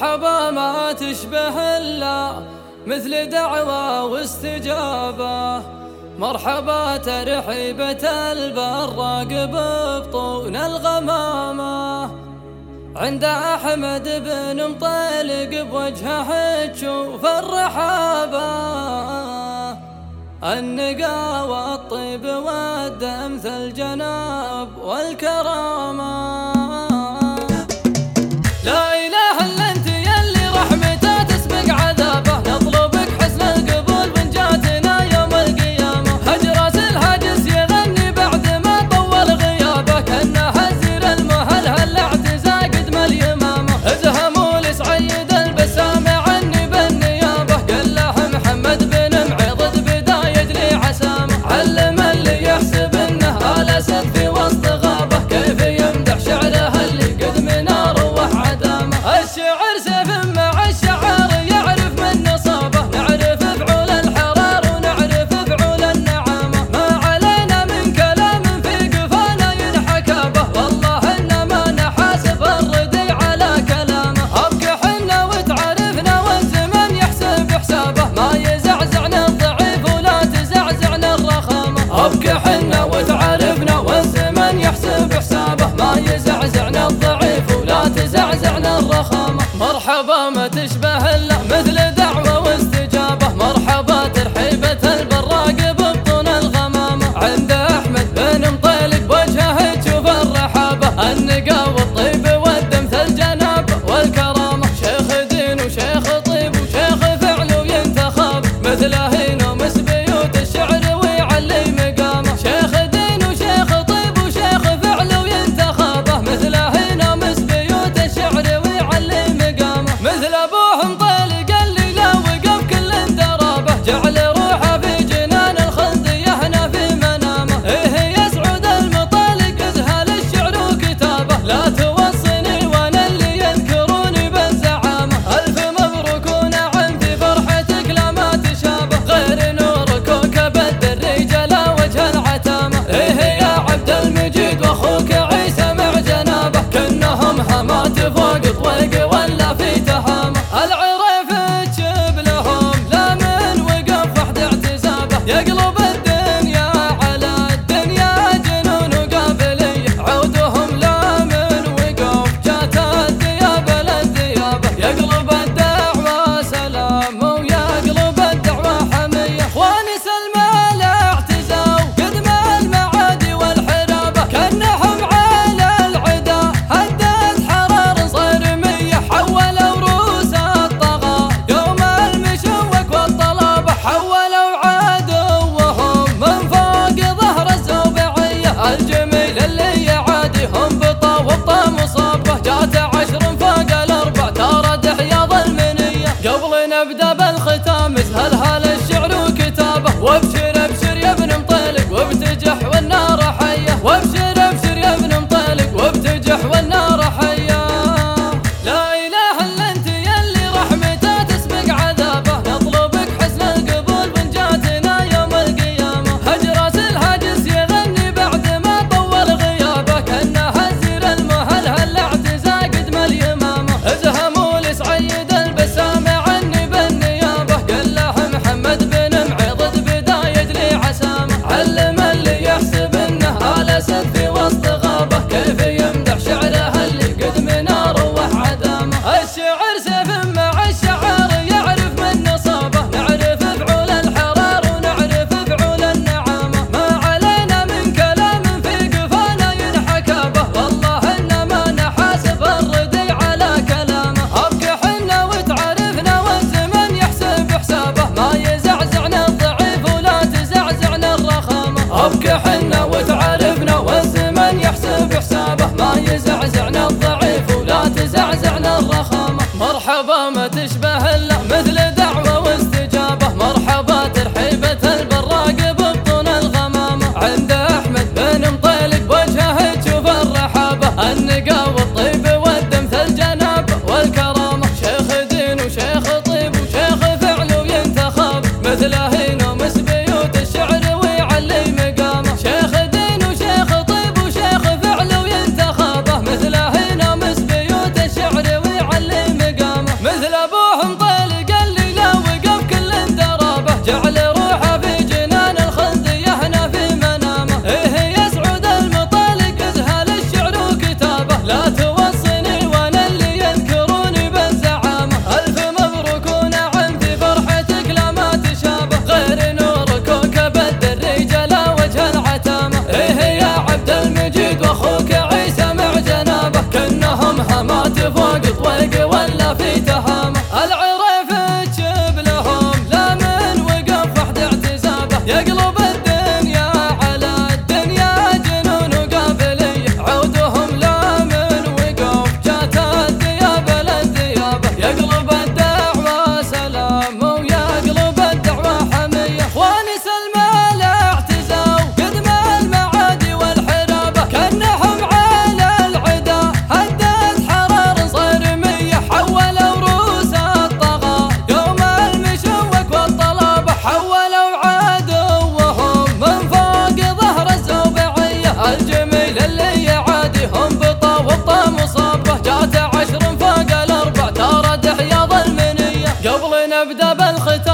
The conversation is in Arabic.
مرحبا ما تشبه إلا مثل دعوة واستجابة. مرحبا ترحيبة البراق ببطون الغمامة، عند أحمد بن مطلق بوجهه تشوف الرحابة. النقا والطيب والدمث الجناب والكرامة. لا إله إلا أنت يلي رحمته تسبق عذابه، نطلبك حسن القبول من جاتنا يوم القيامة. هجرات الهاجس يغني بعد ما طول غيابه، كأنه هزير المهلهل اعتزى قدم اليمامة. ازهموا لسعيد البسام عني بالنيابة، قال له محمد بن معيض بدا يجلي عسامة. علم اللي يحسب انه الاسد في وسط غابة، كيف يمدح يبدأ بالختام.